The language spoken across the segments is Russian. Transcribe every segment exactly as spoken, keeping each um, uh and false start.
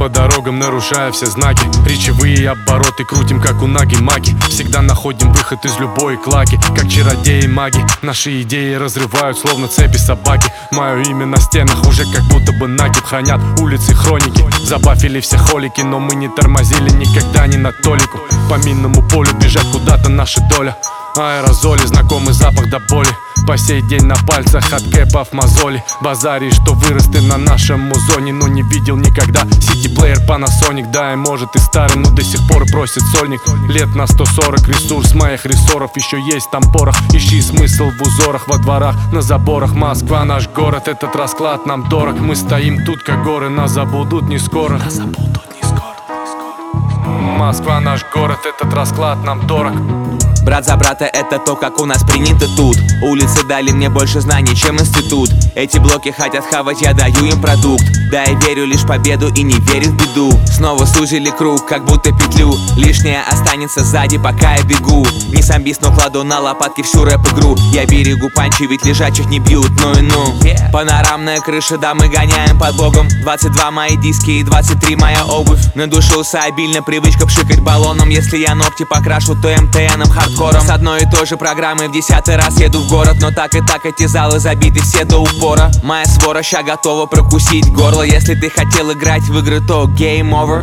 по дорогам, нарушая все знаки. Речевые обороты крутим, как у наги-маги. Всегда находим выход из любой клаки, как чародеи-маги. Наши идеи разрывают, словно цепи собаки. Мое имя на стенах уже как будто бы накид. Хранят улицы хроники, забафили все холики. Но мы не тормозили никогда ни на толику. По минному полю бежать куда-то наша доля. Аэрозоли, знакомый запах до боли. По сей день на пальцах от кэпов мозоли. Базаришь, что вырос ты на нашем музоне, но не видел никогда сити-плеер Panasonic. Да, и может и старый, но до сих пор просит сольник. Лет на сто сорок, ресурс моих рессоров еще есть там порох. Ищи смысл в узорах, во дворах, на заборах. Москва наш город, этот расклад нам дорог. Мы стоим тут, как горы, нас забудут не скоро. Нас забудут не скоро. Москва наш город, этот расклад нам дорог. Брат за брата — это то, как у нас принято тут. Улицы дали мне больше знаний, чем институт. Эти блоки хотят хавать, я даю им продукт. Да, я верю лишь в победу и не верю в беду. Снова сузили круг, как будто петлю. Лишнее останется сзади, пока я бегу. Не самбист, но кладу на лопатки всю рэп-игру. Я берегу панчи, ведь лежачих не бьют, ну и ну. Панорамная крыша, да, мы гоняем под богом. двадцать два мои диски и двадцать три моя обувь. Надушился обильно привычка пшикать баллоном. Если я ногти покрашу, то эм тэ эном хардкором. С одной и той же программой в десятый раз еду в город. Но так и так эти залы забиты все до упора. Моя свора ща готова прокусить горло. Если ты хотел играть в игры, то game over.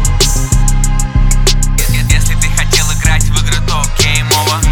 Если ты хотел играть в игры, то game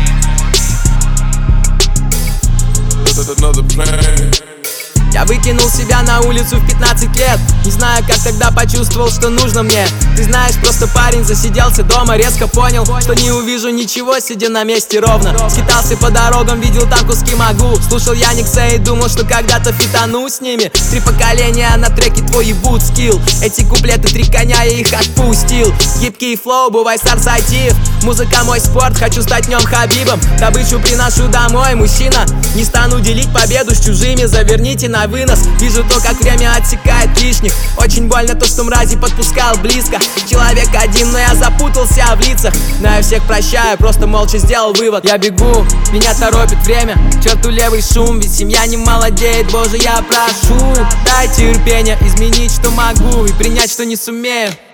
over. Я выкинул себя на улицу в пятнадцать лет. Не знаю, как тогда почувствовал, что нужно мне. Ты знаешь, просто парень засиделся дома. Резко понял, что не увижу ничего, сидя на месте ровно. Скитался по дорогам, видел там куски могу. Слушал Яникса и думал, что когда-то фитану с ними. Три поколения на треке твой ебут скилл. Эти куплеты, три коня, я их отпустил. Гибкий флоу, бывай сарсайтив. Музыка мой спорт, хочу стать днем Хабибом. Добычу приношу домой, мужчина. Не стану делить победу с чужими, заверните на вынос. Вижу то, как время отсекает лишних. Очень больно то, что мрази подпускал близко. Человек один, но я запутался в лицах. Но я всех прощаю, просто молча сделал вывод. Я бегу, меня торопит время. К черту левый шум, ведь семья не молодеет. Боже, я прошу, дай терпения изменить, что могу, и принять, что не сумею.